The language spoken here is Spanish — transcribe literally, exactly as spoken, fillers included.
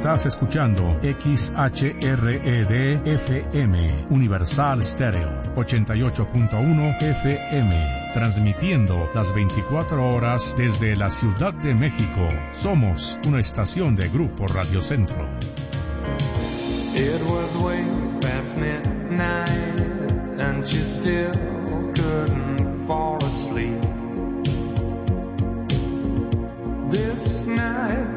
Estás escuchando X H R E D F M, Universal Stereo, ochenta y ocho punto uno F M, transmitiendo las veinticuatro horas desde la Ciudad de México. Somos una estación de Grupo Radio Centro. It was way past midnight